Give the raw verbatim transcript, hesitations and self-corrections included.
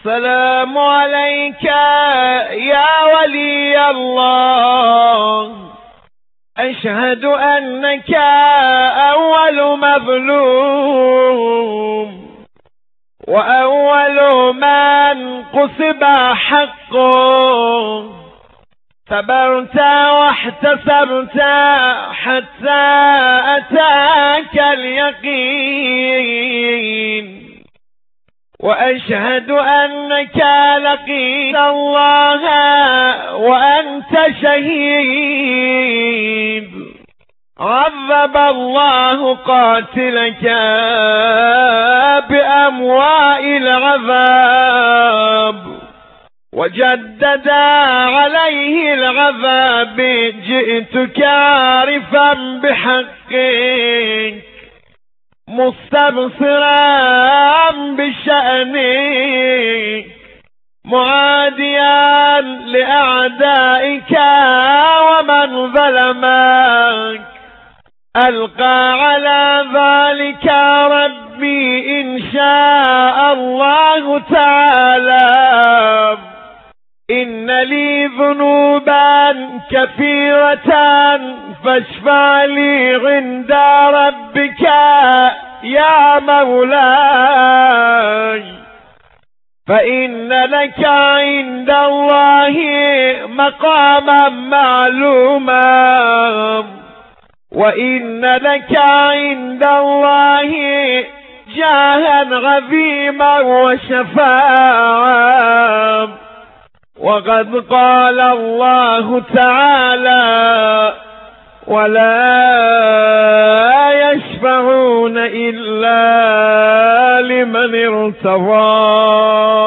السلام عليك يا ولي الله، أشهد أنك أول مظلوم وأول من قصب حقه، صبرت واحتسبت حتى أتاك اليقين، وأشهد أنك لقيت الله وأنت شهيد. عذب الله قاتلك بأمواء العذاب وجدد عليه العذاب، جئتك عارفا بحقك مستبصرا بشأنك، معاديا لأعدائك ومن ظلمك، ألقى على ذلك ربي إن شاء الله تعالى. إن لي ذنوبا كثيرة فاشفع لي عند ربك يا مولاي، فإن لك عند الله مقاما معلوما، وإن لك عند الله جاها عظيما وشفاعا. وقد قال الله تعالى: ولا يشفعون إلا لمن ارتضى.